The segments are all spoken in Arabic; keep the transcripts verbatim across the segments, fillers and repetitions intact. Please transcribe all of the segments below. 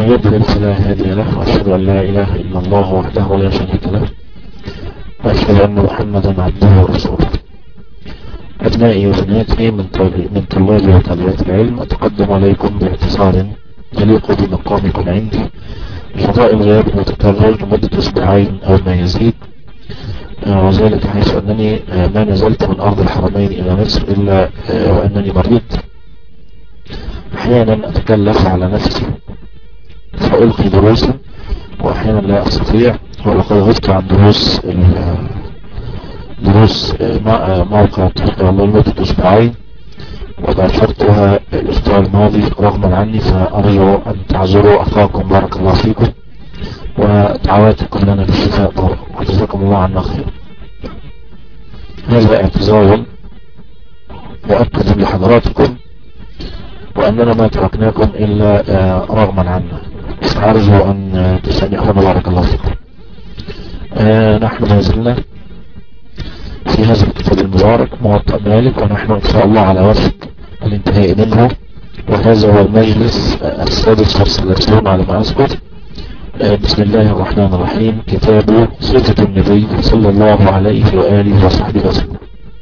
ومن يضلل فلا هادي له، وأشهد أن لا إله إلا الله وحده لا شريك له، وأشهد أن محمدا عبده ورسوله. أبنائي وبناتي من من طلاب وطالبات العلم، أتقدم عليكم باعتصار يليق بمقامكم عندي بفضائل غياب متكرر لمدة أسبوعين أو ما يزيد، وذلك حيث أنني ما نزلت من أرض الحرمين إلى مصر إلا وأنني مريض. أحيانا أتكلف على نفسي فألقي دروسا، وأحيانا لا أستطيع، ولقد غبت عن دروس دروس موقع الطريق والله لمدة أسبوعين، وباشرتها الأسبوع الماضي رغما عني، فأرجو أن تعذروا أخاكم بارك الله فيكم، ودعواتكم لنا بالشفاء وجزاكم الله عنا خير. هذا اعتذار مؤكد لحضراتكم، وأننا ما تركناكم إلا رغما عنا، فأرجو أن تسامحونا بارك الله فيكم. نحن ما زلنا في هذا الكتاب المبارك موطأ مالك، ونحن إن شاء الله على وشك الانتهاء منه، وهذا هو المجلس السادس والثلاثون على ما أذكر. بسم الله الرحمن الرحيم. كتاب صفة النبي صلى الله عليه وآله وصحبه وسلم.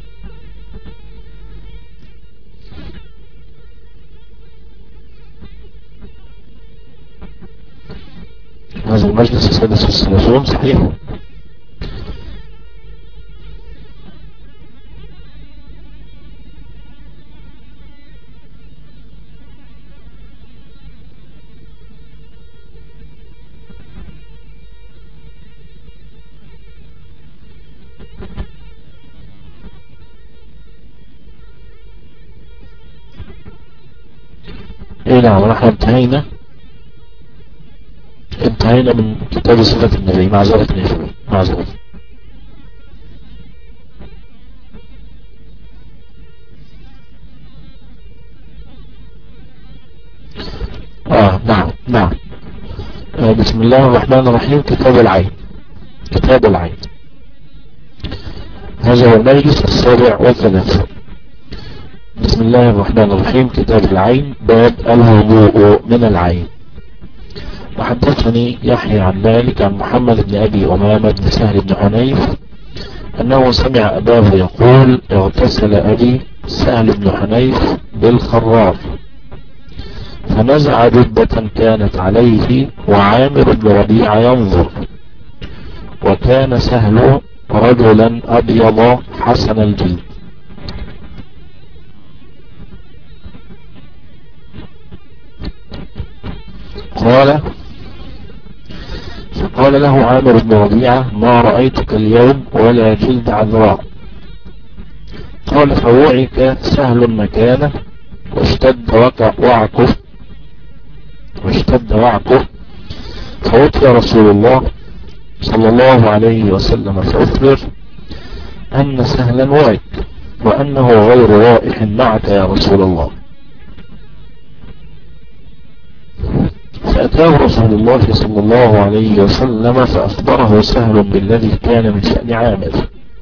هذا المجلس السادس والثلاثون صحيح؟ ايه نعم، ونحن انتهينا انتهينا من كتاب صفة النبي. معذرة يا شباب، معذرة. اه نعم نعم. آه بسم الله الرحمن الرحيم. كتاب العين. كتاب العين هذا هو المجلس السابع والثلاثون. بسم الله الرحمن الرحيم. كتاب العين. باب الوضوء من العين. وحدثني يحيى عن مالك عن محمد بن أبي أمامة بن سهل بن حنيف أنه سمع أباه يقول: اغتسل أبي سهل بن حنيف بالخرار فنزع جبة كانت عليه وعامر بن ربيعة ينظر، وكان سهل رجلا أبيض حسن الجلد. قال فقال له عامر بن ربيعة: ما رأيتك اليوم ولا جلد عذراء. قال: فوعك سهل مكانه واشتد وعكه واشتد وعكه فأتي رسول الله صلى الله عليه وسلم فأخبر أن سهلا وعك وأنه غير رائح معك يا رسول الله. فأتاه رسول الله صلى الله عليه وسلم فأخبره سهل بالذي كان من شأن عامر،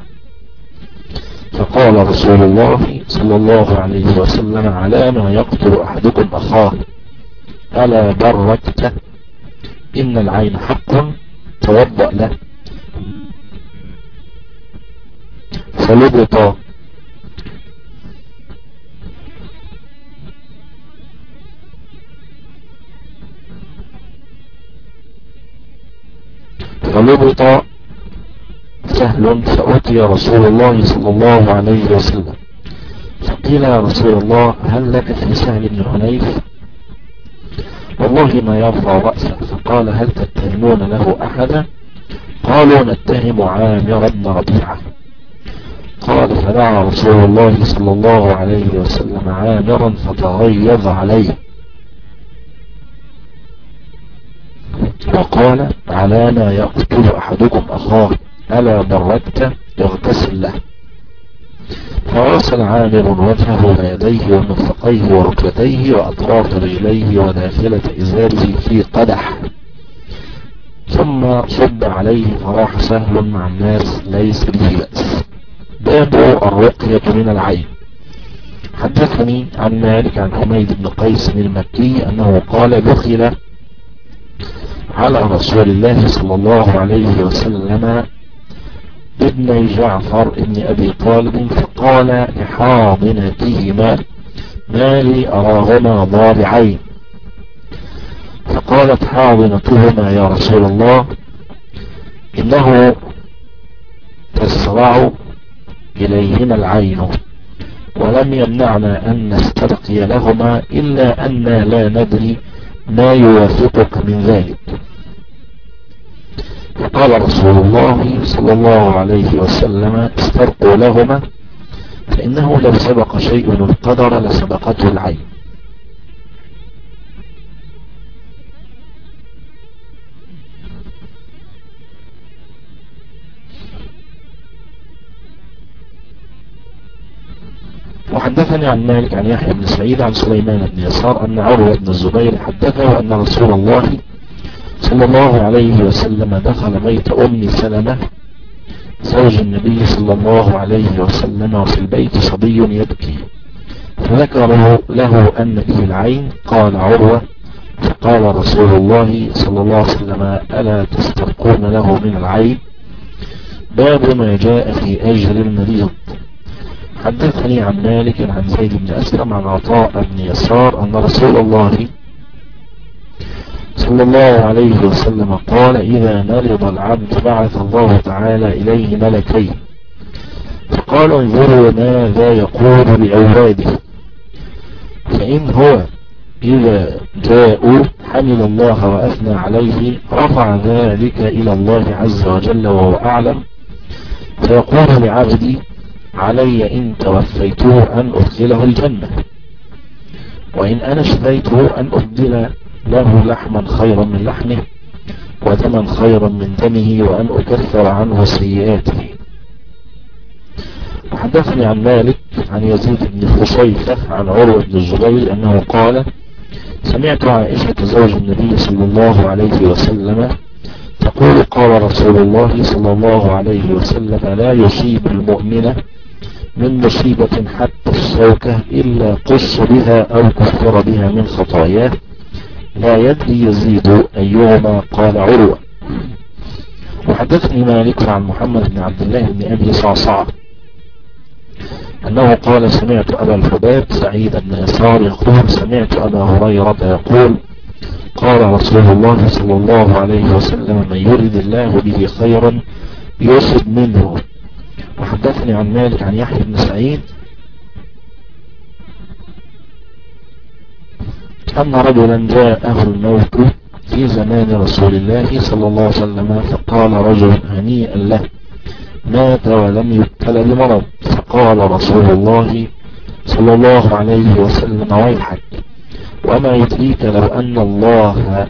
فقال رسول الله صلى الله عليه وسلم: على ما يقتل أحدكم أخاه، ألا بركت؟ إن العين حق، توضأ له. فلبط فلبط سهل فأتي رسول الله صلى الله عليه وسلم فقيل: يا رسول الله، هل لك في سهل بن حنيف؟ والله ما يرفع رأسه. فقال: هل تتهمون له أحدا؟ قالوا: نتهم عامر بن ربيعة. قال: فدعا رسول الله صلى الله عليه وسلم عامرا فتغيظ عليه وقال: على ما يقتل أحدكم أخاه، ألا بركت؟ يغتسل له. فغسل عامر وجهه ويديه ومرفقيه وركبتيه وأطراف رجليه وداخلة إزاره في قدح، ثم صب عليه فراح سهل مع الناس ليس به بأس. باب الرقية من العين. حدثني عن مالك عن حميد بن قيس المكي أنه قال: دخل على رسول الله صلى الله عليه وسلم ابن جعفر ابن أبي طالب فقال لحاضنتهما ما لي أراهما ضارعين. فقالت حاضنتهما يا رسول الله إنه تسرع إليهما العين ولم يمنعنا أن نسترقي لهما إلا أننا لا ندري ما يوافقك من ذلك. فقال رسول الله صلى الله عليه وسلم استرقوا لهما فإنه لو سبق شيء القدر لسبقته العين. وحدثني عن مالك عن يحيى بن سعيد عن سليمان بن يسار أن عروة بن الزبير حدثه أن رسول الله صلى الله عليه وسلم دخل بيت أم سلمة زوج النبي صلى الله عليه وسلم وفي البيت صبي يبكي فذكره له أن به العين. قال عروة فقال رسول الله صلى الله عليه وسلم ألا تسترقون له من العين؟ باب ما جاء في أجر المريض. حدثني عن مالك عن زيد بن أسلم عن عطاء بن يسار أن رسول الله صلى الله عليه وسلم قال إذا مرض العبد بعث الله تعالى إليه ملكين فقالوا انظروا ماذا يقول لأولاده فإن هو إذا جاءوا حمد الله وأثنى عليه رفع ذلك إلى الله عز وجل وهو أعلم فيقول لعبدي علي إن توفيته أن أدخله الجنة وإن أنا شفيته أن أبدل له لحما خيرا من لحمه ودما خيرا من دمه وأن أكثر عنه سيئاته. وحدثني عن مالك عن يزيد بن خصيفة عن عروة بن الزبير أنه قال سمعت عائشة زوج النبي صلى الله عليه وسلم تقول قال رسول الله صلى الله عليه وسلم لا يصيب المؤمن من مصيبة حتى الشوكة إلا قص بها أو كفر بها من خطاياه لا يدري يزيد أيهما. قال عروة. وحدثني مالك عن محمد بن عبد الله بن أبي صعصع أنه قال سمعت أبا الحباب سعيد بن يسار يقول سمعت أبا هريرة يقول قال رسول الله صلى الله عليه وسلم من يرد الله به خيرا يصب منه. وحدثني عن مالك عن يحيى بن سعيد أن رجلا جاءه الموت في زمان رسول الله صلى الله عليه وسلم فقال رجل هنيئا له مات ولم يبتل بمرض. فقال رسول الله صلى الله عليه وسلم ويحك وما يدريك لو أن الله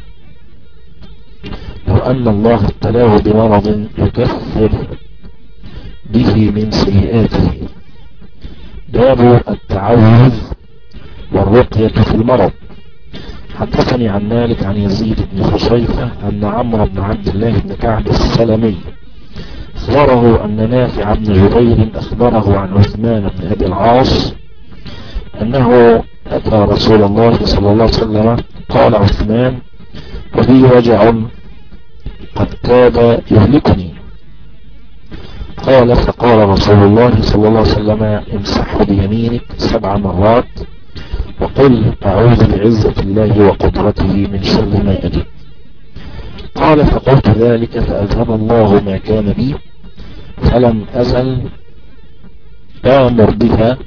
لو أن الله ابتلاه بمرض يكفر به من سيئاته. باب التعوذ والرقية في المرض. حدثني عن مالك عن يزيد بن خصيفة أن عمرو بن عبد الله بن كعب السلمي أخبره أن نافع بن جبير أخبره عن عثمان بن أبي العاص أنه أتى رسول الله صلى الله عليه وسلم قال عثمان وبي وجع قد كاد يهلكني. قال فقال رسول الله صلى الله عليه وسلم امسحه بيمينك سبع مرات وقل أعوذ بعزة الله وقدرته من شر ما أجد. قال فقلت ذلك فأذهب الله ما كان بي فلم أزل آمر بها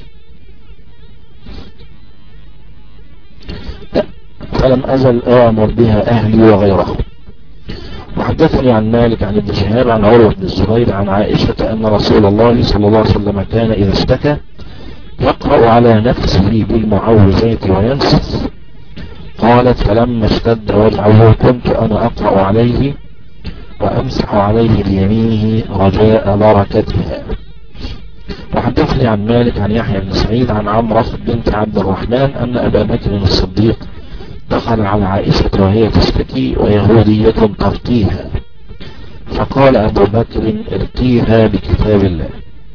فلم أزل آمر بها أهلي وغيره. وحدثني عن مالك عن ابن شهاب عن عروة بن الزبير عن عائشة أن رسول الله صلى الله عليه وسلم كان إذا اشتكى يقرأ على نفسه بالمعوذات وينسف. قالت فلما اشتد وجعه كنت أنا أقرأ عليه وأمسح عليه بيمينه رجاء بركتها. وحدثني عن مالك عن يحيى بن سعيد عن عمرة بنت عبد الرحمن أن أبا بكر الصديق دخل على عائشة وهي تشتكي ويهودية ترقيها فقال أبو بكر ارقيها بكتاب الله.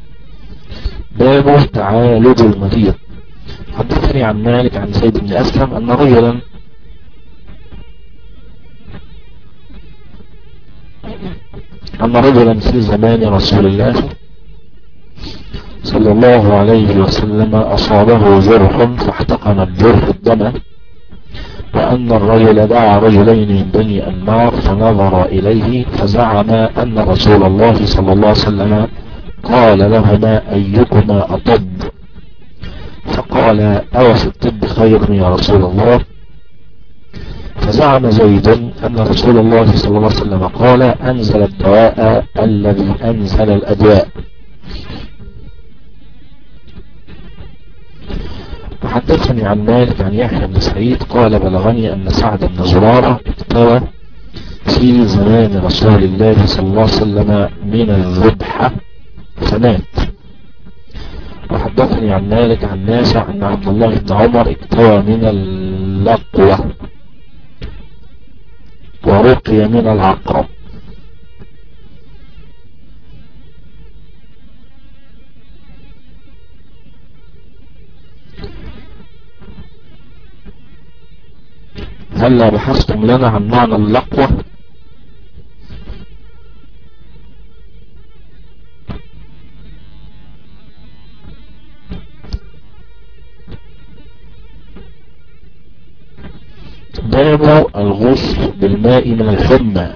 باب تعالج المريض. حدثني عن مالك عن زيد بن أسلم أن رجلا أن رجلا في زمان رسول الله صلى الله عليه وسلم أصابه جرح فاحتقن الجرح الدم، وأن الرجل دعا رجلين من بني النار فنظر إليه فزعم أن رسول الله صلى الله عليه وسلم قال لهما أيكما أطب؟ فقال أو في الطب خير يا رسول الله؟ فزعم زيد أن رسول الله صلى الله عليه وسلم قال أنزل الدواء الذي أنزل الأدواء. وحدثني عن مالك عن يحيى بن سعيد قال بلغني أن سعد بن زرارة اكتوى في زمان رسول الله صلى الله عليه وسلم من الذبحة فمات. وحدثني عن مالك عن نافع أن عبد الله بن عمر اكتوى من اللقوة ورقي من العقرب. هل بحثتم لنا عن معنى اللقوة؟ باب الغسل بالماء من الحمى.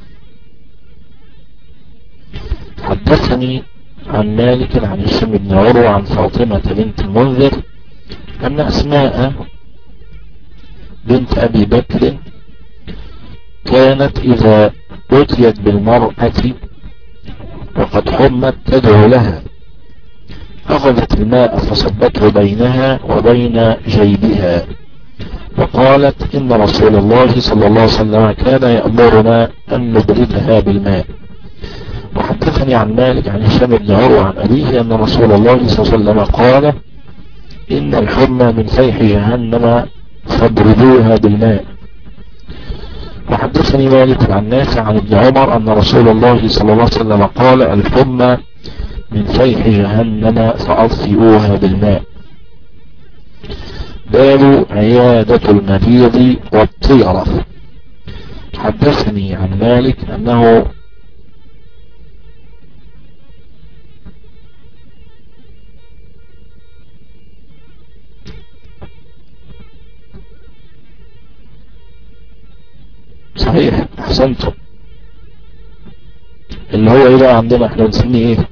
حدثني عن مالك عن هشام بن عروة عن فاطمة بنت المنذر أن أسماء بنت أبي بكر كانت إذا أتيت بالمرأة وقد حمت تدعو لها، أخذت الماء فصبته بينها وبين جيبها وقالت إن رسول الله صلى الله عليه وسلم كان يأمرنا أن نبردها بالماء. وحدثني عن مالك عن هشام بن عروة عن أبيه أن رسول الله صلى الله عليه وسلم قال إن الحمى من فيح جهنم فابردوها بالماء. وحدثني مالك عن نافع عن ابن عمر أن رسول الله صلى الله عليه وسلم قال الحمى من فيح جهنم فأطفئوها بالماء. باب عيادة المريض والطيرة. حدثني عن مالك أنه صحيح احسنتم، اللي هو ايه بقى عندنا احنا بنسميه ايه؟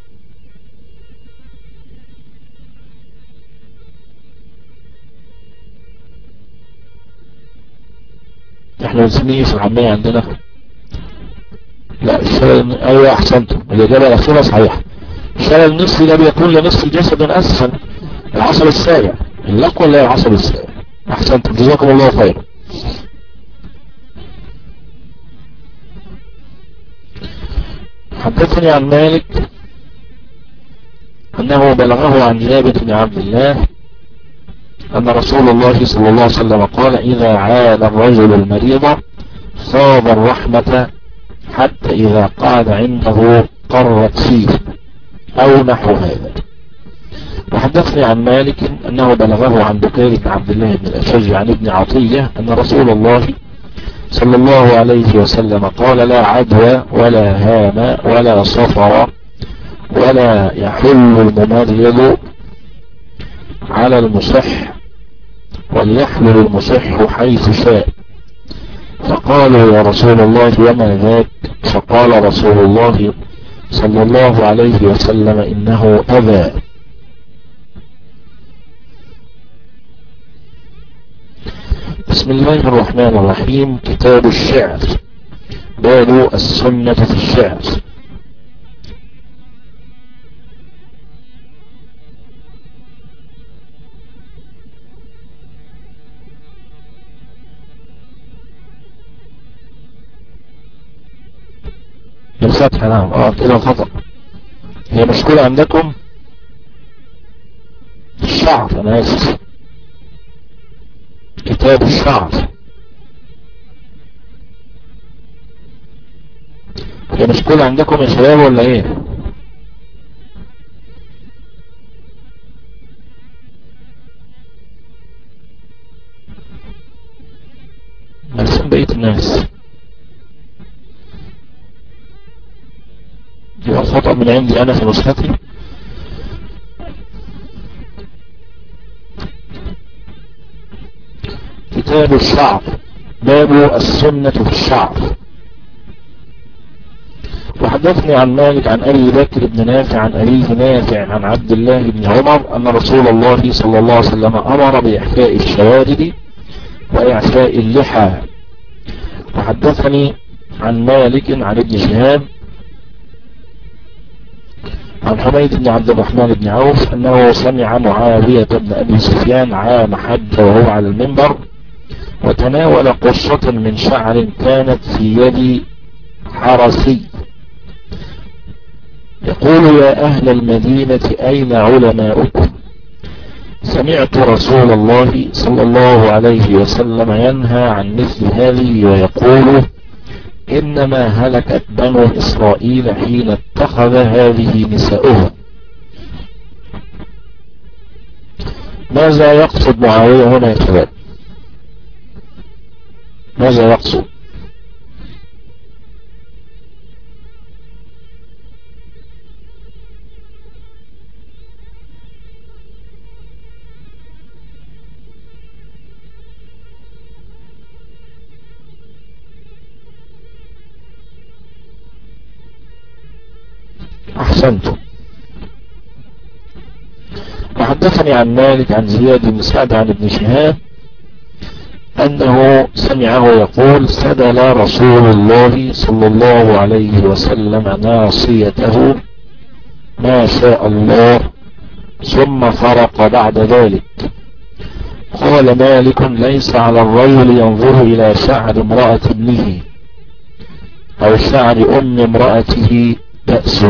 احنا بنسميه ايه في العامية عندنا؟ لا الشلل، ايوه احسنتم، الاجابة الاخيرة صحيحة. الشلل النصفي ده بيكون لنصف الجسد اسفل العصب السابع، اللقوة اللي هي العصب السابع. احسنتم جزاكم الله خيرا. حدثني عن مالك أنه بلغه عن جابر بن عبد الله أن رسول الله صلى الله عليه وسلم قال إذا عاد الرجل المريض صاب الرحمة حتى إذا قعد عنده قرت فيه أو نحو هذا. وحدثني عن مالك أنه بلغه عن بكير بن عبد الله بن الأشج عن ابن عطية أن رسول الله صلى الله عليه وسلم قال لا عدوى ولا هام ولا صفر ولا يحل الممرض على المصح وليحمل المصح حيث شاء. فقالوا يا رسول الله وما ذاك؟ فقال رسول الله صلى الله عليه وسلم إنه أذى. بسم الله الرحمن الرحيم. كتاب الشعر. باب السنة في الشعر. بالفتح نعم. اه كده خطأ، هي مشكلة عندكم الشعر، انا اسف، كتاب الشعر. هي مشكلة عندكم يا شباب ولا ايه؟ مرسم بقية الناس. من عندي أنا في نسختي. كتاب الشعر، باب السنة في الشعر. وحدثني عن مالك عن أبي بكر بن نافع عن أبيه نافع عن عبد الله بن عمر أن رسول الله صلى الله عليه وسلم أمر بإحفاء الشوارب وإعفاء اللحى. وحدثني عن مالك عن ابن شهاب عن حميد بن عبد الرحمن بن عوف أنه سمع معاوية بن أبي سفيان عام حج وهو على المنبر وتناول قصة من شعر كانت في يد حرسي يقول: يا أهل المدينة أين علماؤكم؟ سمعت رسول الله صلى الله عليه وسلم ينهى عن مثل هذه ويقول: إنما هلكت بنو إسرائيل حين اتخذ هذه نساؤهم. ماذا يقصد معاوية هنا يا شباب؟ ماذا يقصد؟ أحسنتم. وحدثني عن مالك عن زياد بن سعد عن ابن شهاب أنه سمعه يقول: سدل رسول الله صلى الله عليه وسلم ناصيته ما شاء الله ثم فرق بعد ذلك. قال مالك: ليس على الرجل ينظر إلى شعر امرأة ابنه أو شعر أم امرأته بأس.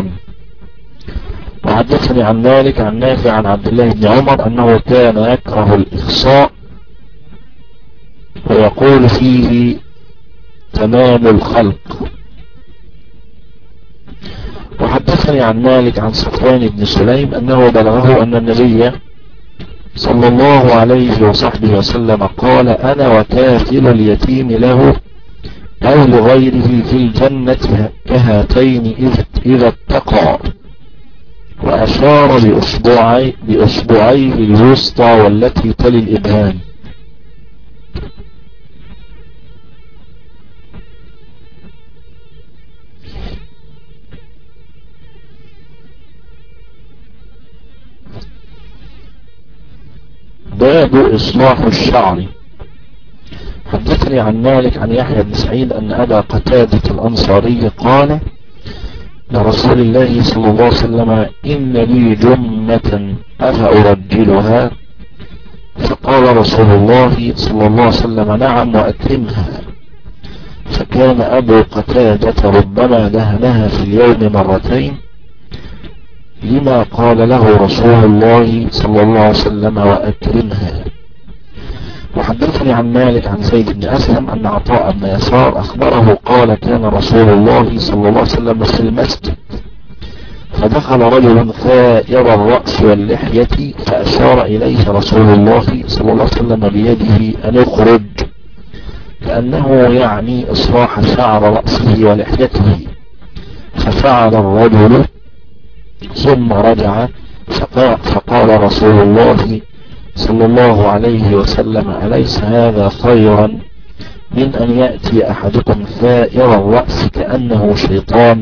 وحدثني عن مالك عن نافع عن عبد الله بن عمر أنه كان يكره الإخصاء ويقول فيه تمام الخلق. وحدثني عن مالك عن صفوان بن سليم أنه بلغه أن النبي صلى الله عليه وصحبه وسلم قال: أنا وكافل اليتيم له أو لغيره في الجنة كهاتين إذا اتقى، وأشار بأصبعي بأصبعيه الوسطى والتي تلي الإبهام. باب إصلاح الشعر. حدثني عن مالك عن يحيى بن سعيد أن أبا قتادة الأنصاري قال لرسول الله صلى الله عليه وسلم: إن لي جمة أفأرجلها؟ فقال رسول الله صلى الله عليه وسلم: نعم وأكرمها. فكان أبو قتادة ربما دهنها في اليوم مرتين لما قال له رسول الله صلى الله عليه وسلم: وأكرمها. وحدثني عن مالك عن زيد بن أسلم أن عطاء بن يسار أخبره قال: كان رسول الله صلى الله عليه وسلم في المسجد فدخل رجل ثائر الرأس واللحية فأشار إليه رسول الله صلى الله عليه وسلم بيده أن يخرج، كأنه يعني إصلاح شعر رأسه ولحيته. ففعل الرجل ثم رجع فقال رسول الله صلى الله عليه وسلم: أليس هذا خيرا من أن يأتي أحدكم ثائر الرأس كأنه شيطان؟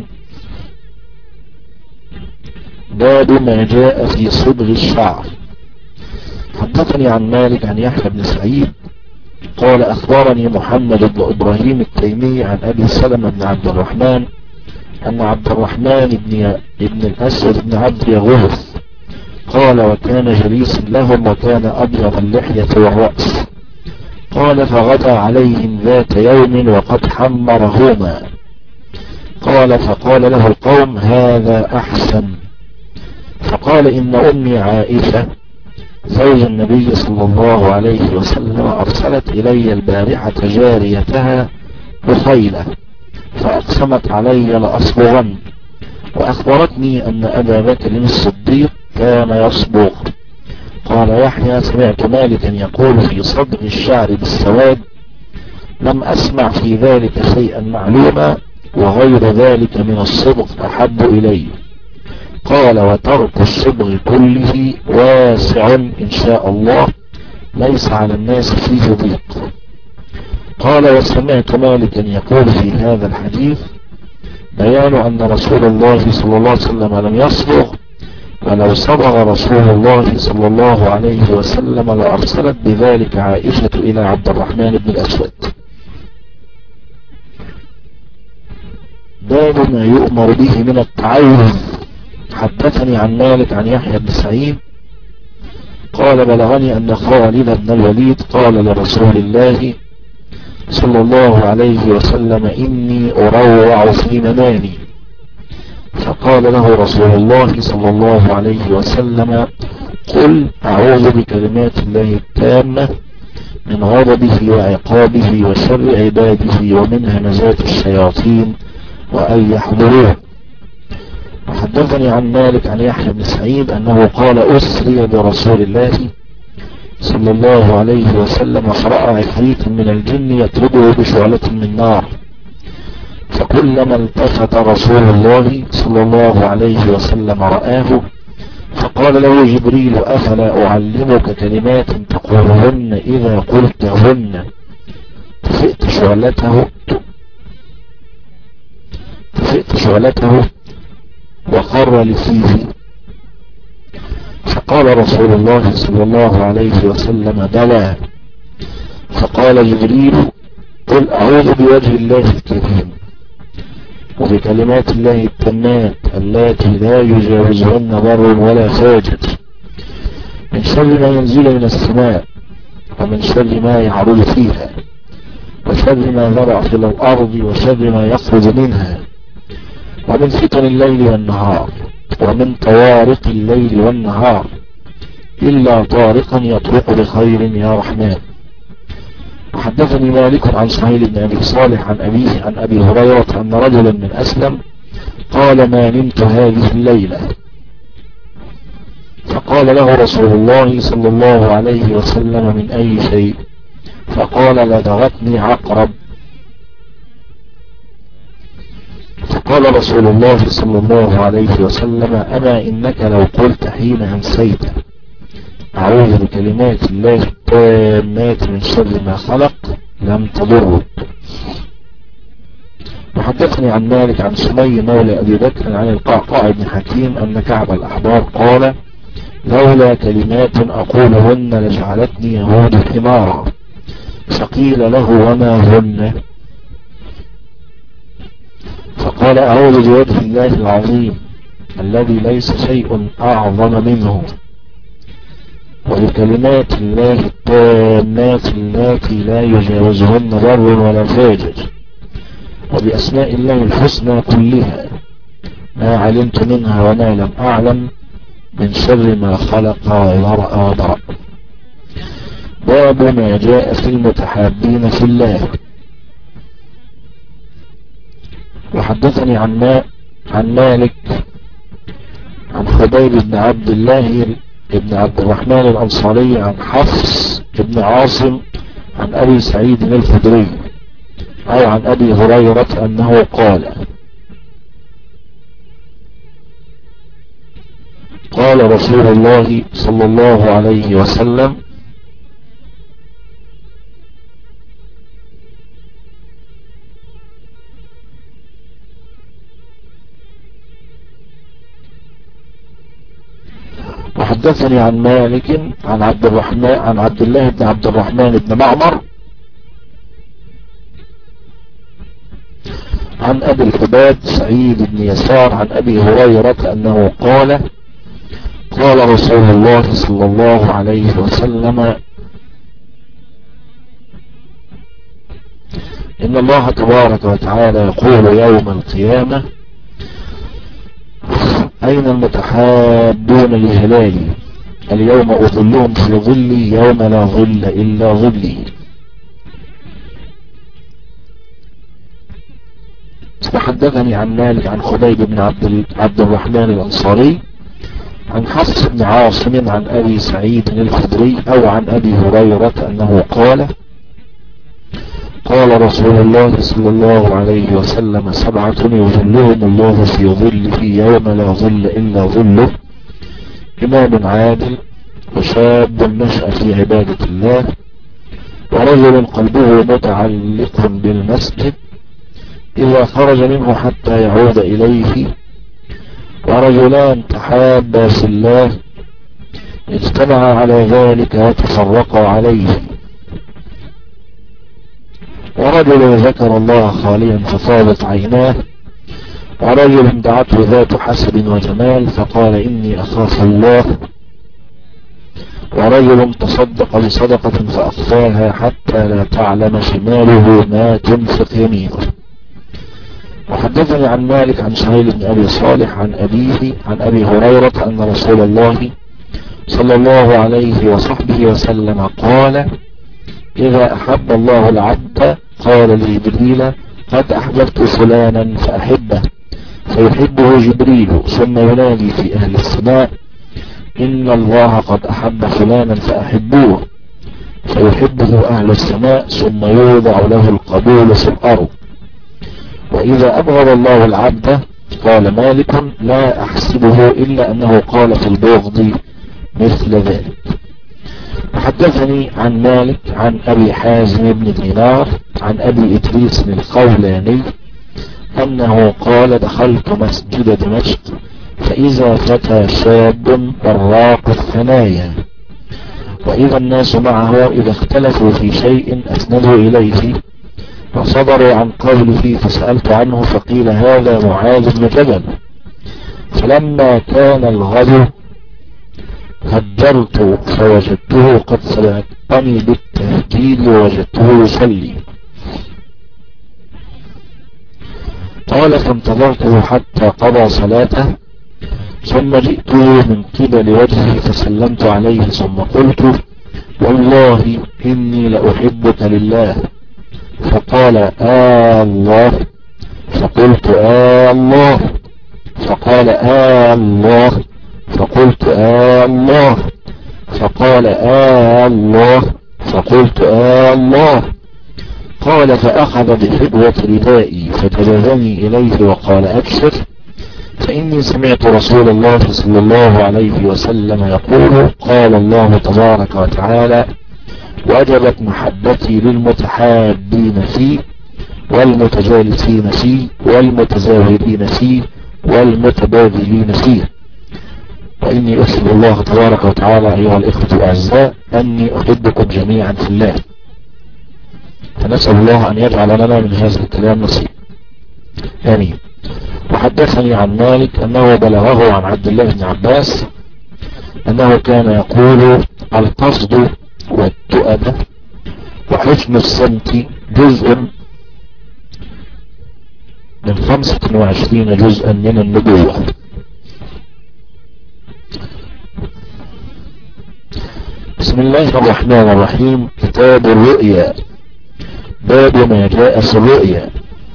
باب ما جاء في صبغ الشعر. حدثني عن مالك عن يحيى بن سعيد قال: أخبرني محمد بن إبراهيم التيمي عن أبي سلمة بن عبد الرحمن أن عبد الرحمن بن ابن الأسود بن عبد يغوث قال: وكان جليس لهم وكان أبيض اللحية والرأس. قال: فغدا عليهم ذات يوم وقد حمرهما. قال: فقال له القوم: هذا أحسن. فقال: إن أمي عائشة زوج النبي صلى الله عليه وسلم أرسلت إلي البارحة جاريتها بخيلة فأقسمت علي لأصبغن، وأخبرتني أن أبا بكر الصديق كان يصبغ. قال يحيى: سمعت مالكا يقول في صبغ الشعر بالسواد، لم أسمع في ذلك شيئا معلوما، وغير ذلك من الصبغ أحب إلي. قال وترك الصبغ كله واسع إن شاء الله، ليس على الناس فيه ضيق. قال وسمعت مالكا يقول في هذا الحديث بيان أن رسول الله صلى الله عليه وسلم لم يصبغ، ولو صبغ رسول الله صلى الله عليه وسلم لأرسلت بذلك عائشة إلى عبد الرحمن بن الأسود. باب ما يؤمر به من التعوذ. حدثني عن مالك عن يحيى بن سعيد قال بلغني أن خالد بن الوليد قال لرسول الله صلى الله عليه وسلم إني أروع في منامي، فقال له رسول الله صلى الله عليه وسلم قل أعوذ بكلمات الله التامة من غضبه وعقابه وشر عباده ومن همزات الشياطين وأن يحضروه. وحدثني عن مالك عن يحيى بن سعيد أنه قال أسري برسول الله صلى الله عليه وسلم فرأى عفريت من الجن يطرده بشعلة من نار، فكلما التفت رسول الله صلى الله عليه وسلم رآه، فقال له جبريل أفلا أعلمك كلمات تقولهن إذا قلتهن تفئت شعلته تفئت شعلته وخر لفيه. فقال رسول الله صلى الله عليه وسلم بلى. فقال جبريل قل أعوذ بوجه الله الكريم وبكلمات الله التامات اللاتي لا يجاوزهن ضر ولا فاجر من شر ما ينزل من السماء ومن شر ما يعرض فيها وشر ما ذرع في الأرض وشر ما يخرج منها ومن فتن الليل والنهار ومن طوارق الليل والنهار إلا طارقا يطرق بخير يا رحمن. وحدثني مالك عن سهيل بن أبي صالح عن أبيه عن أبي هريرة أن رجلا من أسلم قال ما نمت هذه الليلة، فقال له رسول الله صلى الله عليه وسلم من أي شيء؟ فقال لدغتني عقرب. فقال رسول الله صلى الله عليه وسلم أما إنك لو قلت حين أمسيت أعوذ بكلمات الله التامات من شر ما خلق لم تضرك. وحدثني عن مالك عن سمي مولى أبي بكر عن القعقاع بن حكيم أن كعب الأحبار قال لولا كلمات أقولهن لجعلتني يهود حمارا، فقيل له وما هن؟ فقال أعوذ بوجه الله العظيم الذي ليس شيء أعظم منه وبكلمات الله التامات التي لا يجاوزهن ضر ولا فاجر وبأسماء الله الحسنى كلها ما علمت منها وما لم أعلم من شر ما خلق وذرأ وضرأ. باب ما جاء في المتحابين في الله. وحدثني عن ما عن مالك عن خبيب بن عبد الله ابن عبد الرحمن الأنصاري عن حفص ابن عاصم عن أبي سعيد الخدري أو عن أبي هريرة أنه قال قال رسول الله صلى الله عليه وسلم وحدثني عن مالك عن عبد الرحمن عن عبد الله بن عبد الرحمن بن معمر عن أبي الحباب سعيد بن يسار عن أبي هريرة أنه قال قال رسول الله صلى الله عليه وسلم إن الله تبارك وتعالى يقول يوم القيامة أين المتحابون لهلالي اليوم أظلهم في ظلي يوم لا ظل إلا ظلي. وحدثني عن مالك عن خبيب بن عبد, عبد الرحمن الأنصاري عن حفص بن عاصم عن أبي سعيد الخدري أو عن أبي هريرة أنه قال قال رسول الله صلى الله عليه وسلم سبعة يظلهم الله في ظله يوم لا ظل إلا ظله: إمام عادل، وشاب نشأ في عبادة الله، ورجل قلبه متعلق بالمسجد إذا خرج منه حتى يعود إليه، ورجلان تحابا في الله اجتمعا على ذلك وتفرقا عليه، ورجل ذكر الله خاليا ففاضت عيناه، ورجل دعته ذات حسب وجمال فقال إني أخاف الله، ورجل تصدق بصدقة فأخفاها حتى لا تعلم شماله ما تنفق يمينه. وحدثني عن مالك عن سهيل بن أبي صالح عن أبيه عن أبي هريرة أن رسول الله صلى الله عليه وصحبه وسلم قال: إذا أحب الله العبد قال لجبريل: قد أحببت فلانا فأحبه، فيحبه جبريل، ثم ينادي في أهل السماء: إن الله قد أحب فلانا فأحبوه، فيحبه أهل السماء، ثم يوضع له القبول في الأرض. وإذا أبغض الله العبد قال مالك: لا أحسبه إلا أنه قال في البغض مثل ذلك. حدثني عن مالك عن أبي حازم بن دينار عن أبي إدريس الخولاني أنه قال: دخلت مسجد دمشق فإذا فتى شاب براق الثنايا، وإذا الناس معه إذا اختلفوا في شيء أسندوا إليه فصبروا عن قوله، فسألت عنه فقيل: هذا معاذ بن جبل. فلما كان الغد هجرت فوجدته قد سبقني بالتهجيل ووجدته يصلي. قال: فانتظرته حتى قضى صلاته، ثم جئته من قبل وجهه فسلمت عليه، ثم قلت: والله إني لأحبك لله. فقال: آه الله. فقلت: آه الله. فقال: آه الله. فقلت: آه الله. فقال: آه الله. فقلت: آه الله. قال: فأخذ بحبوة ردائي فجذبني إليه وقال: أبشر، فإني سمعت رسول الله صلى الله عليه وسلم يقول: قال الله تبارك وتعالى: وجبت محبتي للمتحابين فيه والمتجالسين فيه والمتزاورين فيه والمتبادلين فيه. وإني أسأل الله تبارك وتعالى أيها الإخوة الأعزاء أني أحبكم جميعا في الله، فنسأل الله أن يجعل لنا من هذا الكلام نصيب، آمين. وحدثني عن مالك أنه بلغه عن عبد الله بن عباس أنه كان يقول: القصد والتؤدة وحسن الصمت جزء من خمسة وعشرين جزءا من النبوة. بسم الله الرحمن الرحيم. كتاب الرؤيا، باب ما جاء في الرؤيا.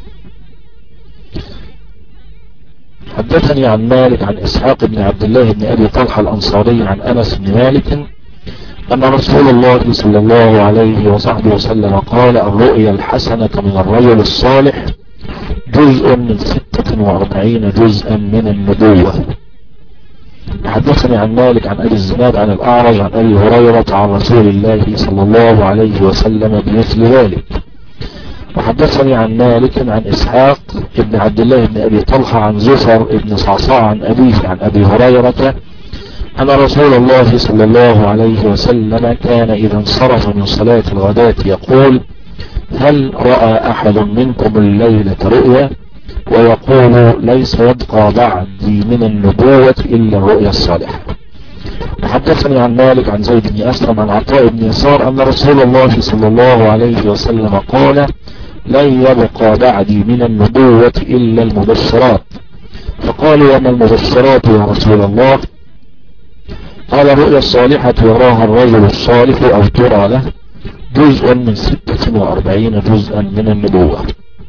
حدثني عن مالك عن إسحاق بن عبد الله بن أبي طلحة الأنصاري عن أنس بن مالك أن رسول الله صلى الله عليه وصحبه وسلم قال: الرؤيا الحسنة من الرجل الصالح جزء من ستة وأربعين جزءا من النبوة. حدثني عن مالك عن أبي الزناد عن الأعرج عن أبي هريرة عن رسول الله صلى الله عليه وسلم بمثل ذلك. وحدثني عن مالك عن إسحاق ابن عبد الله بن أبي طلحة عن زفر ابن صعصاع عن أبيه عن أبي هريرة أن رسول الله صلى الله عليه وسلم كان إذا انصرف من صلاة الغداة يقول: هل رأى أحد منكم الليلة رؤيا؟ ويقول: ليس يبقى بعدي من النبوة إلا الرؤيا الصالحة. وحدثني عن مالك عن زيد بن أسلم عن عطاء بن يسار أن رسول الله صلى الله عليه وسلم قال: لن يبقى بعدي من النبوة إلا المبشرات. فقالوا: وما المبشرات يا رسول الله؟ قال: الرؤيا الصالحة يراها الرجل الصالح أو ترى له جزء من ستة وأربعين جزءا من النبوة.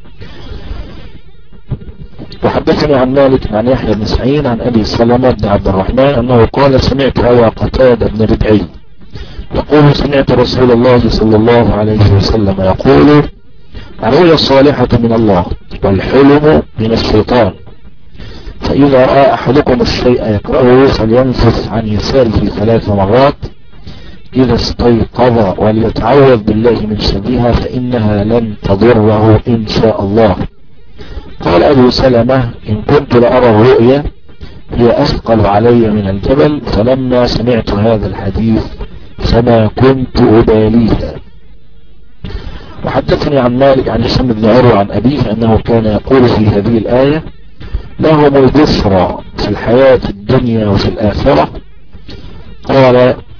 وحدثني عن مالك عن يحيى بن سعيد عن أبي سلمة بن عبد الرحمن أنه قال: سمعت أبا قتادة بن ربعي يقول: سمعت رسول الله صلى الله عليه وسلم يقول: الرؤيا الصالحة من الله والحلم من الشيطان. فإذا رأى أحدكم الشيء يكرهه فلينفث عن يساره ثلاث مرات إذا استيقظ وليتعوذ بالله من شرها فإنها لن تضره إن شاء الله. قال أبو سلمة إن كنت لأرى الرؤيا هي أثقل علي من الجبل، فلما سمعت هذا الحديث فما كنت أباليها. وحدثني عن مالك عن هشام بن عروة عن أبيه أنه كان يقول في هذه الآية لهم البشرى في الحياة الدنيا وفي الآخرة. قال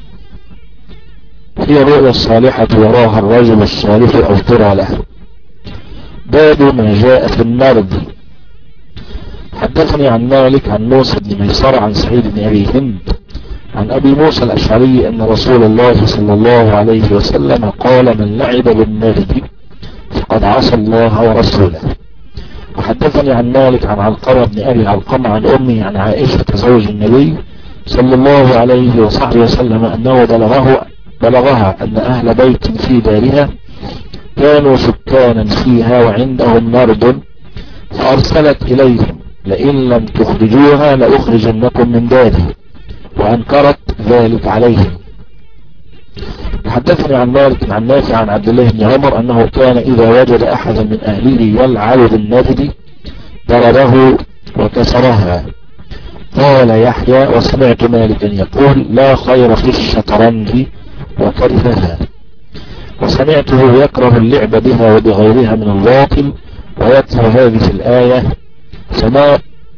هي الرؤيا الصالحة يراها الرجل الصالح أو ترى له. باب ما جاء في النرد. حدثني عن مالك عن موسى بن ميسر عن سعيد بن أبي هند عن أبي موسى الأشعري أن رسول الله صلى الله عليه وسلم قال من لعب بالنرد فقد عصى الله ورسوله. وحدثني عن مالك عن علقمة بن أبي علقمة عن أمي عن عائشة زوج النبي صلى الله عليه وصحبه وسلم أنه بلغه بلغها أن أهل بيت في دارها كانوا سكانا فيها وعندهم نرد فأرسلت إليهم لئن لم تخرجوها لأخرجنكم من داري، وأنكرت ذلك عليهم. حدثني عن مالك عن نافع عن عبد الله بن عمر أنه كان إذا وجد أحدا من أهله يلعب بالنرد ضربه وكسرها. قال يحيى وسمعت مالكا يقول لا خير في الشطرنج وكرهها. وسمعته يكره اللعب بها وبغيرها من الباطل ويتلو هذه الآية فما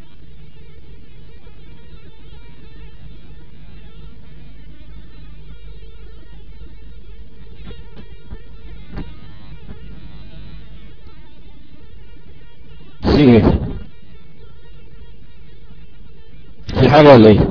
فيه في حاجة ولا ايه؟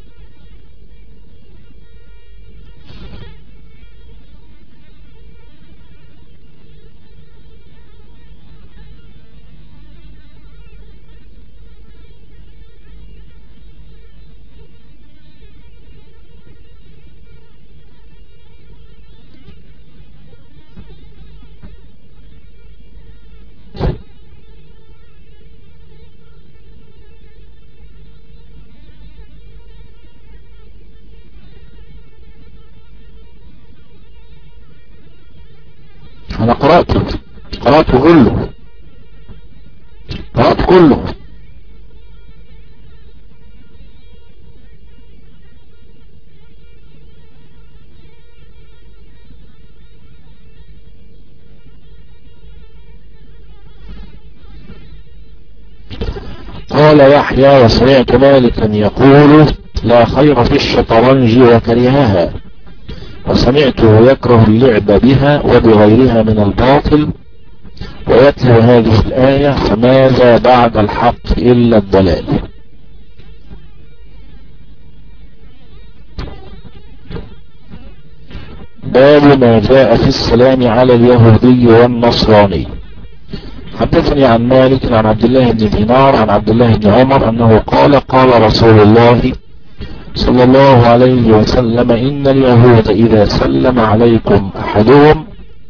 أنا قرأته قرأته كله قرأت كله قال يحيى وسمعت مالكا يقول لا خير في الشطرنج وكرهها. وسمعته يكره اللعب بها وبغيرها من الباطل ويتلو هذه الآية فماذا بعد الحق إلا الضلال. باب ما جاء في السلام على اليهودي والنصراني. حدثني عن مالك عن عبد الله بن دينار عن عبد الله بن عمر أنه قال قال رسول الله صلى الله عليه وسلم إن اليهود إذا سلم عليكم أحدهم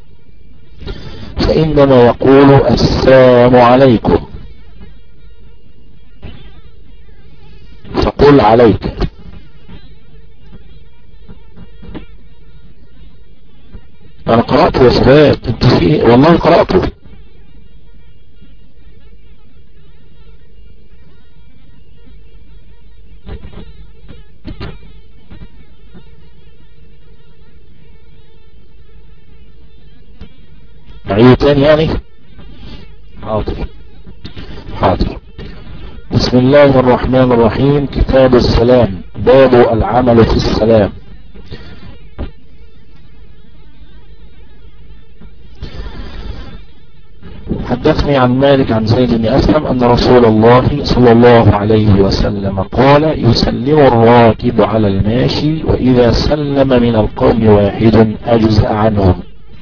فإنما يقول السلام عليكم فقل عليك. أنا قرأته يا شباب انت في والله قرأته. عيد تاني يعني. حاضر حاضر. بسم الله الرحمن الرحيم. كتاب السلام. باب العمل في السلام. حدثني عن مالك عن زيد بن أسلم أن رسول الله صلى الله عليه وسلم قال يسلم الراكب على الماشي وإذا سلم من القوم واحد أجزأ عنهم.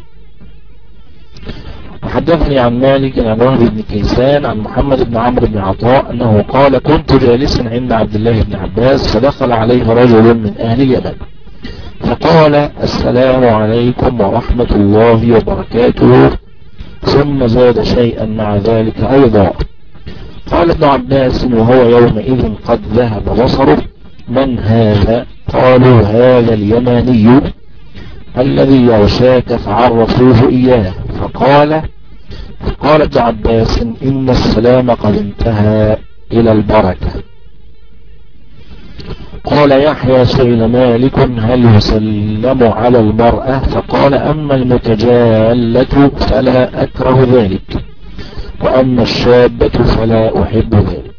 وحدثني عن مالك عن وهب بن كيسان عن محمد بن عمرو بن عطاء أنه قال كنت جالسا عند عبد الله بن عباس فدخل عليه رجل من أهل اليمن فقال السلام عليكم ورحمة الله وبركاته. ثم زاد شيئا مع ذلك أيضا. قال ابن عباس وهو يومئذ قد ذهب بصره: من هذا؟ قالوا: هذا اليماني الذي يغشاك فعرفوه إياه. فقال فقال ابن عباس: إن السلام قد انتهى إلى البركة. قال يحيى: سئل مالك: هل يسلم على المرأة؟ فقال: أما المتجالة فلا أكره ذلك، وأما الشابة فلا أحب ذلك.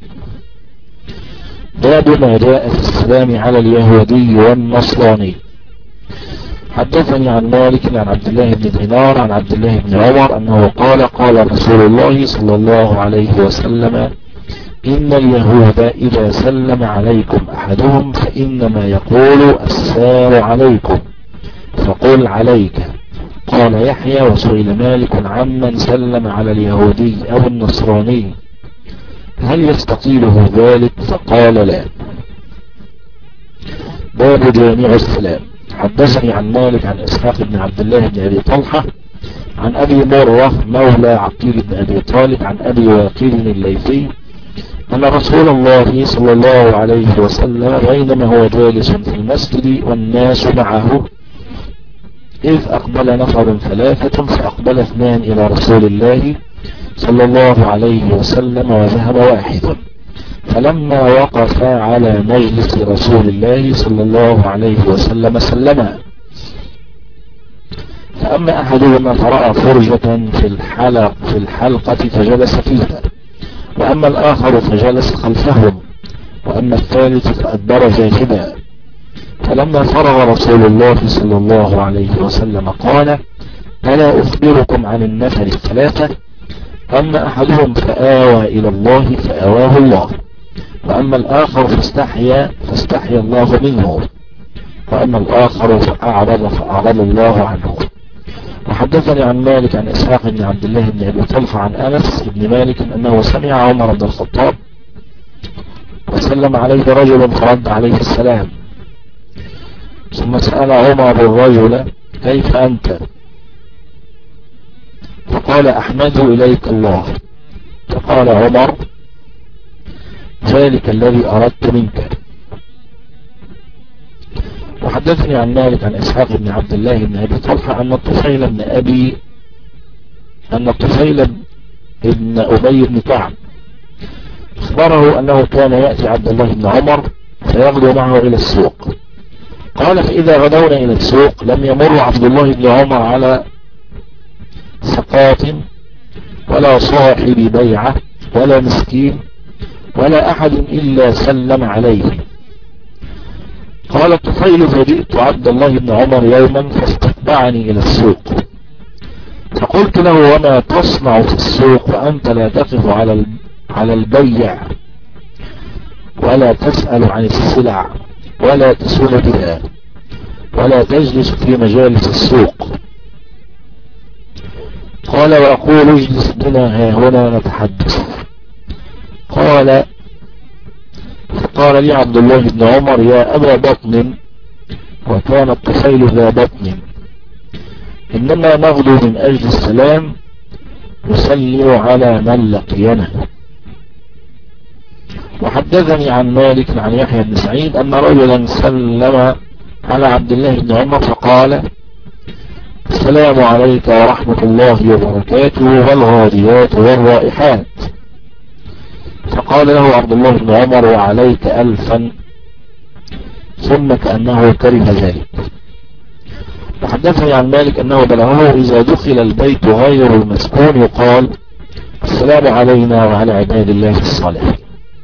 باب ما جاء في السلام على اليهودي والنصراني. حدثني عن مالك عن عبد الله بن دينار عن عبد الله بن عمر أنه قال: قال رسول الله صلى الله عليه وسلم: إن اليهود إذا سلم عليكم أحدهم فإنما يقول: السلام عليكم، فقل عليك. قال يحيى: وسئل مالك عمن سلم على اليهودي أو النصراني هل يستطيله ذلك؟ فقال: لا. باب جامع السلام. حدثني عن مالك عن إسحاق بن عبد الله بن أبي طلحة عن أبي مرة مولى عقيل بن أبي طالب عن أبي واقيل الليثي أن رسول الله صلى الله عليه وسلم بينما هو جالس في المسجد والناس معه إذ أقبل نفر ثلاثة فأقبل اثنان إلى رسول الله صلى الله عليه وسلم وذهب واحد. فلما وقف على مجلس رسول الله صلى الله عليه وسلم سلما. فأما أحدهما فرأى فرجة في الحلق في الحلقة فجلس فيها، وأما الآخر فجلس خلفهم، وأما الثالث فأدبر جاهدا. فلما فرغ رسول الله صلى الله عليه وسلم قال: ألا أخبركم عن النفر الثلاثة؟ أما أحدهم فآوى إلى الله فآواه الله، وأما الآخر فاستحيا فاستحيا الله منه، وأما الآخر فأعرض فأعرض الله عنه. وحدثني عن مالك عن إسحاق بن عبد الله بن أبي طلحة عن أنس بن مالك أنه سمع عمر بن الخطاب وسلم عليه رجل فرد عليه السلام، ثم سأل عمر الرجل: كيف أنت؟ فقال: أحمد إليك الله. فقال عمر: ذلك الذي أردت منك. وحدثني عن مالك عن إسحاق بن عبد الله بن أبي طلحة أن الطفيل بن أبي أن الطفيل بن أبي بن كعب أخبره أنه كان يأتي عبد الله بن عمر فيغدو معه إلى السوق. قال: فإذا غدونا إلى السوق لم يمر عبد الله بن عمر على سقاط ولا صاحب بيعة ولا مسكين ولا أحد إلا سلم عليه. قال الطفيل: فجئت عبد الله بن عمر يوما فاستتبعني إلى السوق، فقلت له: وما تصنع في السوق وأنت لا تقف على على البيع ولا تسأل عن السلع ولا تسول بها ولا تجلس في مجالس السوق؟ قال: وأقول: اجلس بنا ها هنا نتحدث. قال فقال لي عبد الله بن عمر: يا أبا بطن، وكان الطفيل ذا بطن، إنما نغدو من أجل السلام نسلم على من لقينا. وحدثني عن مالك عن يحيى بن سعيد أن رجلا سلم على عبد الله بن عمر فقال: السلام عليك ورحمة الله وبركاته والغاديات والرائحات. فقال له عبد الله بن عمر: وعليك ألفا، ثم كأنه كره ذلك. وحدثني عن مالك أنه بلغه إذا دخل البيت غير المسكون يقال: السلام علينا وعلى عباد الله الصالحين.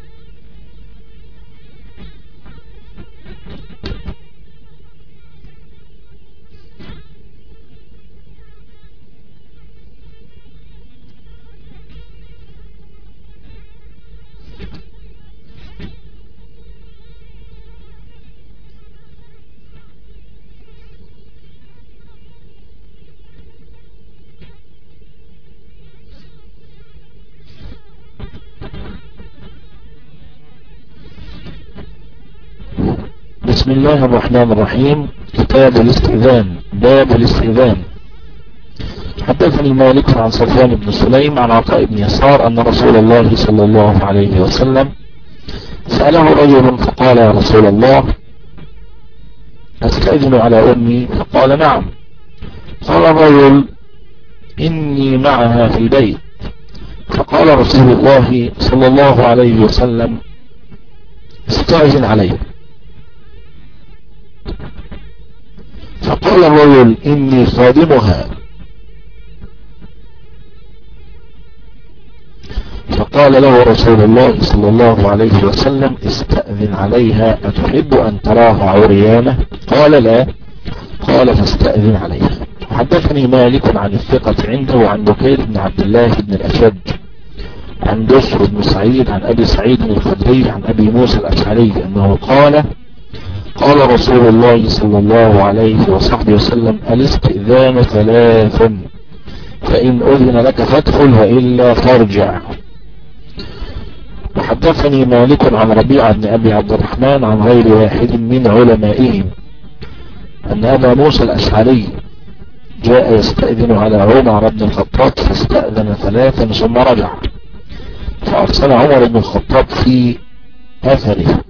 بسم الله الرحمن الرحيم. كتاب الاستئذان. باب الاستئذان. وحدثني مالك عن صفوان بن سليم عن عطاء بن يسار أن رسول الله صلى الله عليه وسلم سأله رجل فقال يا رسول الله أستأذن على أمي؟ فقال نعم. قال الرجل إني معها في البيت. فقال رسول الله صلى الله عليه وسلم استأذن عليه. فقال الرجل إني خادمها. فقال له رسول الله صلى الله عليه وسلم استأذن عليها أتحب أن تراها عريانة؟ قال لا. قال فاستأذن عليها. حدثني مالك عن الثقة عنده وعن بكير بن عبد الله بن الأشج عن بشر بن سعيد عن أبي سعيد الخدري عن أبي موسى الأشعري أنه قال قال رسول الله صلى الله عليه وصحبه وسلم الاستئذان ثلاث فإن أذن لك فادخل وإلا فارجع. وحدثني مالك عن ربيعة بن أبي عبد الرحمن عن غير واحد من علمائهم أن أبا موسى الأشعري جاء يستأذن على عمر بن الخطاب فاستأذن ثلاثا ثم رجع، فأرسل عمر بن الخطاب في أثره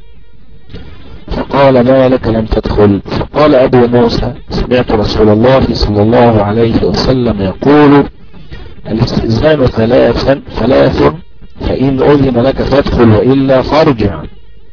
فقال ما لك لم تدخل؟ فقال أبو موسى سمعت رسول الله صلى الله عليه وسلم يقول الاستئذان ثلاثا ثلاث فإن أذن لك فادخل وإلا فارجع.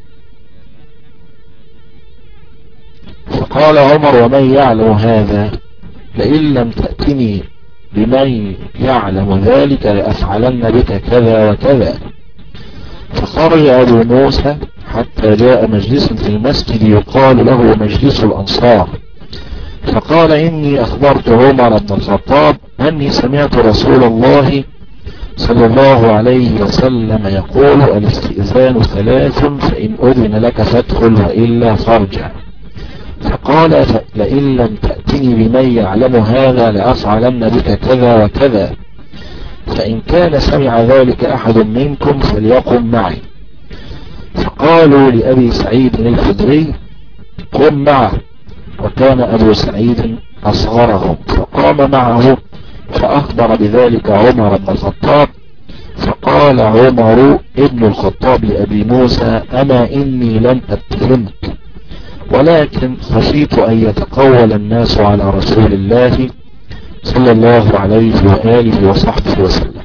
فقال عمر ومن يعلم هذا؟ لئن لم تأتني بمن يعلم ذلك لأفعلن بك كذا وكذا. فخرج أبو موسى حتى جاء مجلس في المسجد يقال له مجلس الأنصار، فقال إني أخبرت عمر بن الخطاب أني سمعت رسول الله صلى الله عليه وسلم يقول الاستئذان ثلاث فإن أذن لك فادخل وإلا فارجع. فقال لئن لم تأتني بمن يعلم هذا لأفعلن بك كذا وكذا، فإن كان سمع ذلك أحد منكم فليقم معي. فقالوا لأبي سعيد الخدري قم معه، وكان أبو سعيد أصغرهم، فقام معه فأخبر بذلك عمر بن الخطاب. فقال عمر ابن الخطاب لأبي موسى أما إني لم أتهمك، ولكن خشيت أن يتقول الناس على رسول الله صلى الله عليه وآله وصحبه وسلم.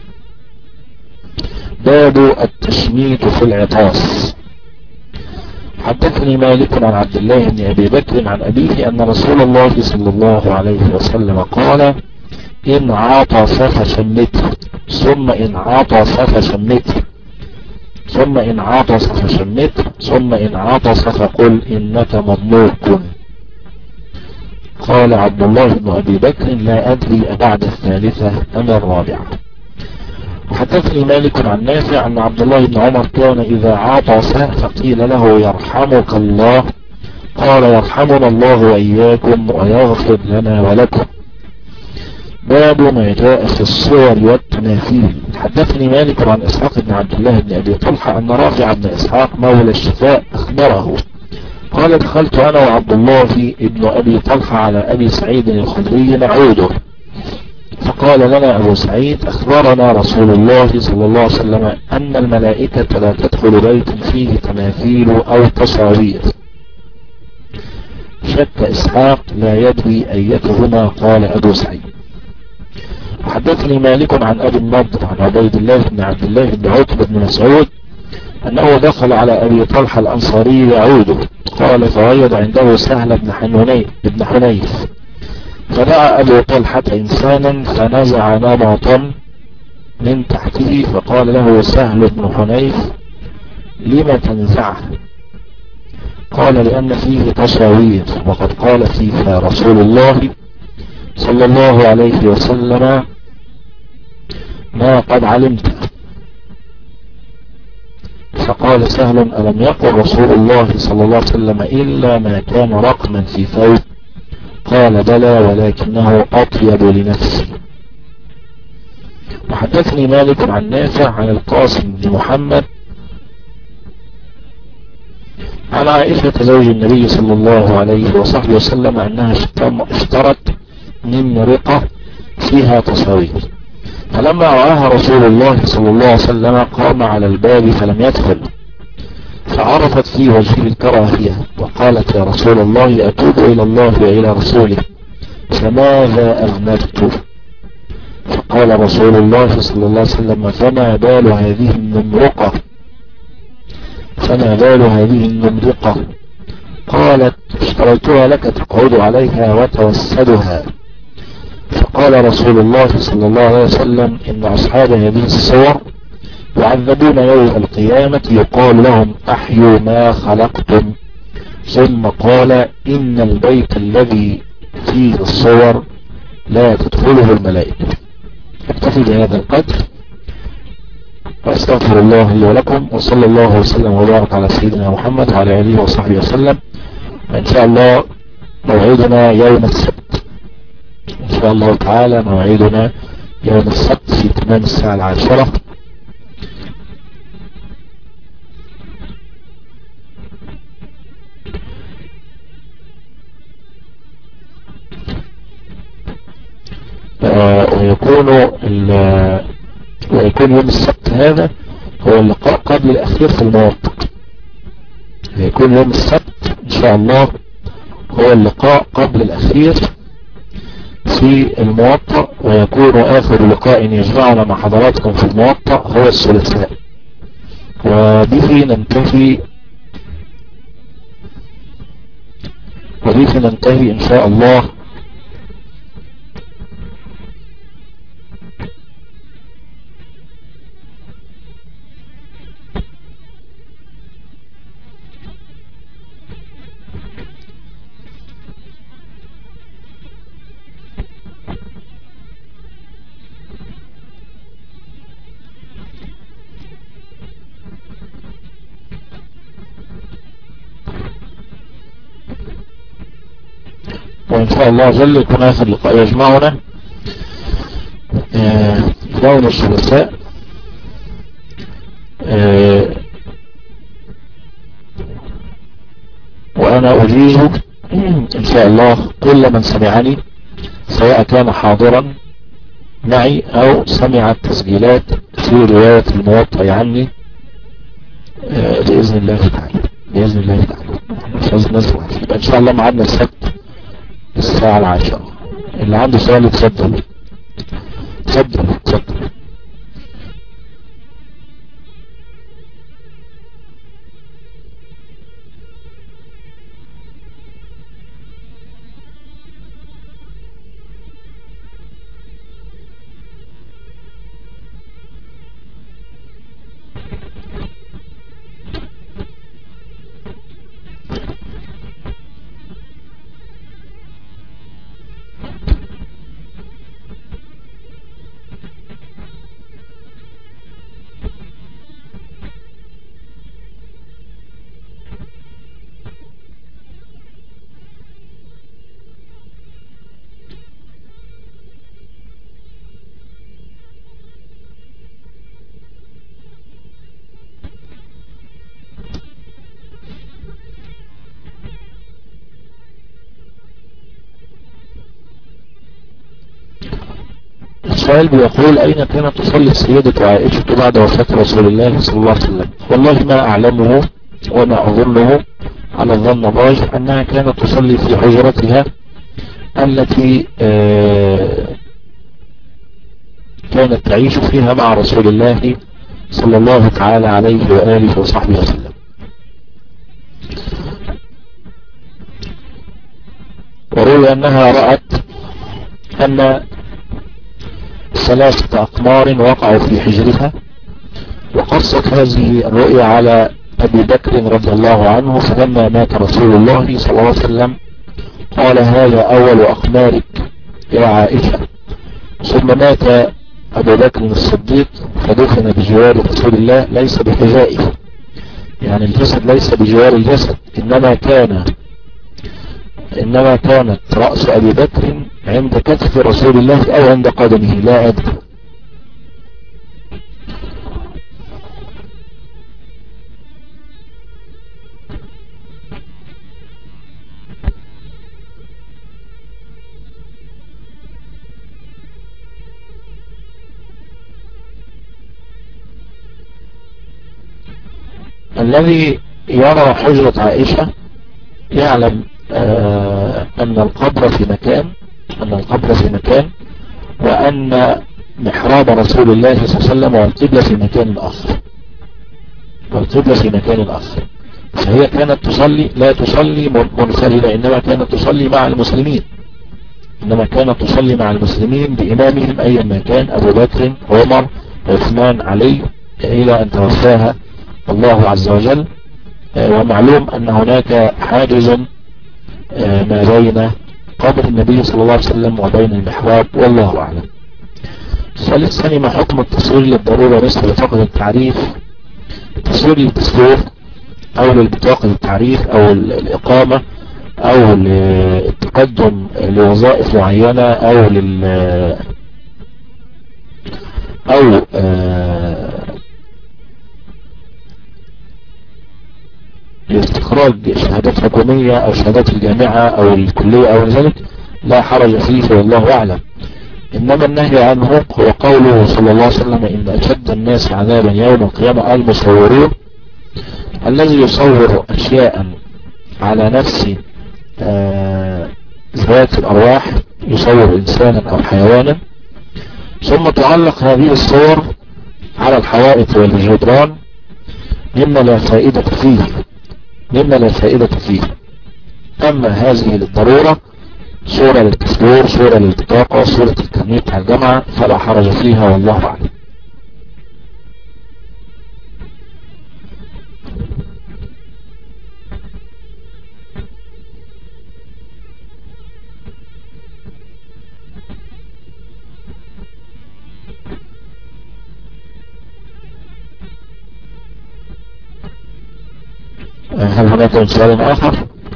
باب التشميت في العطاس. حدثني مالك عن عبد الله بن أبي بكر عن أبيه أن رسول الله صلى الله عليه وسلم قال إن عطس فشمته ثم إن عطس فشمته ثم إن عطس فشمته ثم إن عطس فقل إنك مضموك. قال عبد الله بن أبي بكر لا أدري أبعد الثالثة أم الرابعة. وحدثني مالك عن نافع أن عبد الله بن عمر كان إذا عطس فقيل له يرحمك الله قال يرحمنا الله وإياكم ويغفر لنا ولكم. باب ما جاء في الصور والتماثيل. حدثني مالك عن إسحاق بن عبد الله بن أبي طلحة أن رافع بن إسحاق مولى الشفاء أخبره قال دخلت أنا وعبد الله بن أبي طلحة على أبي سعيد الخدري نعوده، فقال لنا أبو سعيد أخبرنا رسول الله صلى الله عليه وسلم أن الملائكة لا تدخل بيت فيه تماثيل أو تصاوير. شك إسحاق لا يدري أيتهما قال أبو سعيد. حدثني مالك عن أبي النضر عن عبيد الله بن عبد الله بن عتبة بن مسعود أنه دخل على أبي طلحة الأنصاري يعوده، قال فوجد عنده سهل بن حنيف بن حنيف فدعا أبو طلحة إنسانا فنزع نمطا من تحته فقال له سهل بن حنيف لم تنزعه؟ قال لأن فيه تصاوير وقد قال فيها رسول الله صلى الله عليه وسلم ما قد علمت. فقال سهل ألم يقل رسول الله صلى الله عليه وسلم إلا ما كان رقما في ثوب؟ قال بلى ولكنه أطيب لنفسي. وحدثني مالك عن نافع عن القاسم بن محمد عن عائشة زوج النبي صلى الله عليه وصحبه وسلم أنها اشترت من رقة فيها تصاوير. فلما رآها رسول الله صلى الله عليه وسلم قام على الباب فلم يدخل، فعرفت في وجهه الكراهية وقالت يا رسول الله أتوب إلى الله وإلى رسوله فماذا أذنبت؟ فقال رسول الله صلى الله عليه وسلم فما بال هذه النمرقة فما بال هذه النمرقة قالت اشتريتها لك تقعد عليها وتوسدها. فقال رسول الله صلى الله عليه وسلم إن أصحاب هذه الصور يعذبون يوم القيامة يقال لهم أحيوا ما خلقتم. ثم قال إن البيت الذي فيه الصور لا تدخله الملائكة. اكتفي بهذا القدر واستغفر الله لي ولكم، وصلى الله وسلم وبارك على سيدنا محمد وعلى آله وصحبه وسلم. وإن شاء الله موعدنا يوم السبت، إن شاء الله تعالى موعدنا يوم السبت في تمام الساعة العاشرة. ويكون ويكون يوم السبت هذا هو اللقاء قبل الأخير في الموطأ. يكون يوم السبت إن شاء الله هو اللقاء قبل الأخير في الموطأ، ويكون آخر لقاء يجمعنا مع حضراتكم في الموطأ هو الثلاثاء. وبه ننتهي وبه ننتهي إن شاء الله وإن شاء الله جل يكون آخر لقاء يجمعنا يوم الثلاثاء وأنا أجيز إن شاء الله كل من سمعني سواء كان حاضرا معي أو سمع التسجيلات في رواية الموطأ عني بإذن الله تعالى بإذن الله تعالى مش عايز نسمع. إن شاء الله معادنا السبت الساعة العاشرة. اللي عنده سؤال يتفضل تفضل تفضل. السؤال بيقول أين كانت تصلي السيدة عائشة بعد وفاة رسول الله صلى الله عليه وسلم؟ والله ما أعلمه وما أظنه على الظن الراجح أنها كانت تصلي في حجرتها التي كانت تعيش فيها مع رسول الله صلى الله تعالى عليه وآله وصحبه وسلم. وروي أنها رأت أن ثلاثة أقمار وقعوا في حجرها، وقصت هذه الرؤيا على أبي بكر رضي الله عنه، فلما مات رسول الله صلى الله عليه وسلم قال هذا أول أقمارك يا عائشة. ثم مات أبو بكر الصديق فدفن بجوار رسول الله ليس بحجائه، يعني الجسد ليس بجوار الجسد، إنما كان إنما كانت رأس أبي بكر عند كتف رسول الله أو عند قدمه لا أدري. الذي يرى حجرة عائشة يعلم آه أن القبر في مكان أن القبر في مكان وأن محراب رسول الله صلى الله عليه وسلم والقبلة في مكان آخر والقبلة في مكان آخر. فهي كانت تصلي لا تصلي منفردة، إنما كانت تصلي مع المسلمين إنما كانت تصلي مع المسلمين بإمامهم أيا ما كان، أبو بكر عمر عثمان علي، إلى أن توفاها الله عز وجل. ومعلوم أن هناك حاجز ما بين قبر النبي صلى الله عليه وسلم وبين المحراب، والله أعلم. السؤال الثاني: ما حكم التصوير للضرورة مثل بطاقة التعريف؟ التصوير للدستور أو للبطاقة التعريف أو الإقامة أو للتقدم لوظائف معينة أو لل أو لاستخراج شهادات حكومية أو شهادات الجامعة أو الكلية أو ذلك، لا حرج فيه والله أعلم. إنما النهي عنه هو قوله صلى الله عليه وسلم: إن أشد الناس عذابا يوم القيامة المصورون، الذي يصور أشياء على نفس ذات الأرواح، يصور إنسانا أو حيوانا، ثم تعلق هذه الصور على الحوائط والجدران، مما لا فائدة فيه مما لا فائدة فيه أما هذه للضرورة، صورة للتصوير، صورة للبطاقة، صورة الكارنيه بتاع الجامعة، فلا حرج فيها والله أعلم. هل هناك سؤال آخر؟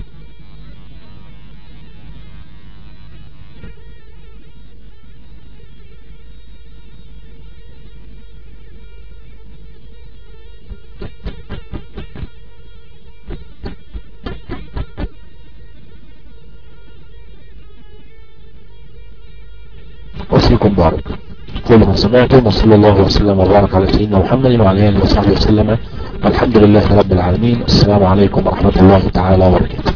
وفيكم بارك. كل ما سمعتم، وصلى الله وسلم وبارك على سيدنا محمد وعلى آله وصحبه وسلم، والحمد لله رب العالمين. السلام عليكم ورحمة الله تعالى وبركاته.